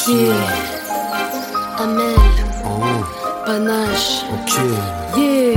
Yeah. Amel. Oh. Panache. Ok. Yeah.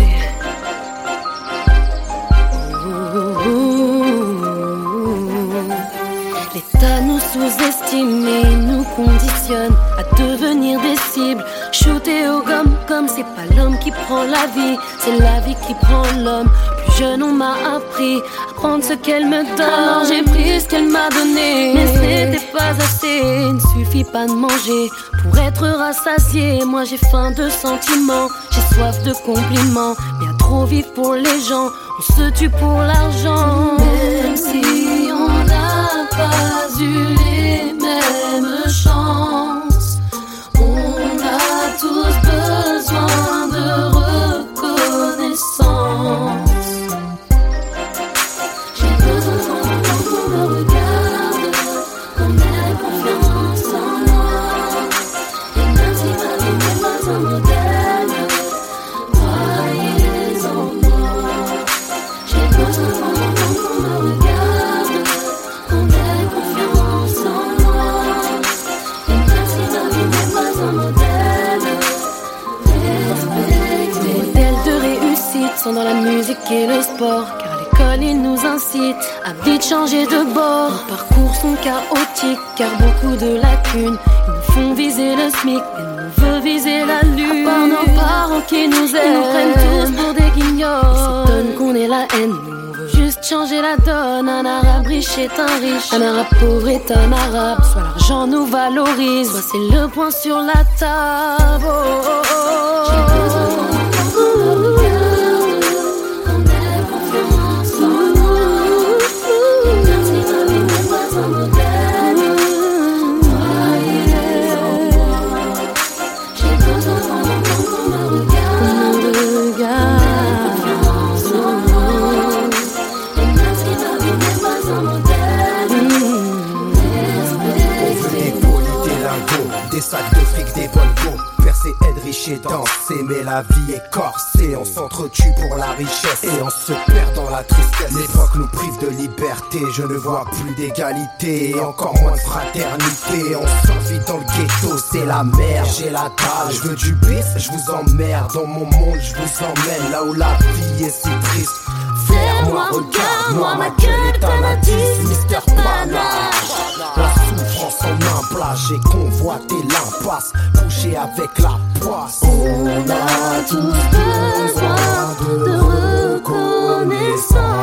L'État nous sous-estime et nous conditionne à devenir des cibles. Shooter au gomme comme c'est pas l'homme qui prend la vie, c'est la vie qui prend l'homme. Plus jeune on m'a appris à prendre ce qu'elle me donne. Alors j'ai pris ce qu'elle m'a donné, mais c'était pas assez. Il ne suffit pas de manger pour être rassasié. Moi j'ai faim de sentiments, j'ai soif de compliments. Bien trop vivre pour les gens, on se tue pour l'argent. Même si on n'a pas eu les mêmes chances, on a tous besoin de reconnaissance. J'ai besoin de temps qu'on me regarde, qu'on ait confiance en moi. Et même si ma vie n'est pas un modèle, croyez en moi. J'ai besoin de temps qu'on me regarde, qu'on ait confiance en moi. Et même si ma vie n'est pas un modèle, respectez. Les modèles de réussite sont dans la musique et le sport, car à l'école ils nous incitent à vite changer de bord. Nos parcours sont chaotiques, car beaucoup de lacunes. Ils nous font viser le SMIC, mais nous on veut viser la lune. À part nos parents qui nous aiment, ils nous prennent tous pour des guignols. Ils s'étonnent qu'on ait la haine, nous on veut juste changer la donne. Un arabe riche est un riche, un arabe pauvre est un arabe. Soit l'argent nous valorise, soit c'est le point sur la table. J'ai besoin qu'on me regarde, qu'on ait confiance en moi. Et même si ma vie n'est pas un modèle, croyez en moi. J'ai besoin qu'on me regarde, confiance en moi. Et même si ma vie n'est pas un modèle, On veut des polis, des lingots, des sacs de fric, des Volvo. Percer, être riche et danser, mais la vie est corsée. On s'entretue pour la richesse et on se perd dans la tristesse. L'époque nous prive de liberté, je ne vois plus d'égalité et encore moins de fraternité. On sort vite dans le ghetto, c'est la merde. J'ai la dalle, je veux du bis, je vous emmerde. Dans mon monde, je vous emmène là où la vie est si triste. Faire-moi, regarde-moi, ma gueule est un indice, Mister Panache. La souffrance en un plat, j'ai convoité l'impasse, couché avec la poisse. on a tous besoin de reconnaissance.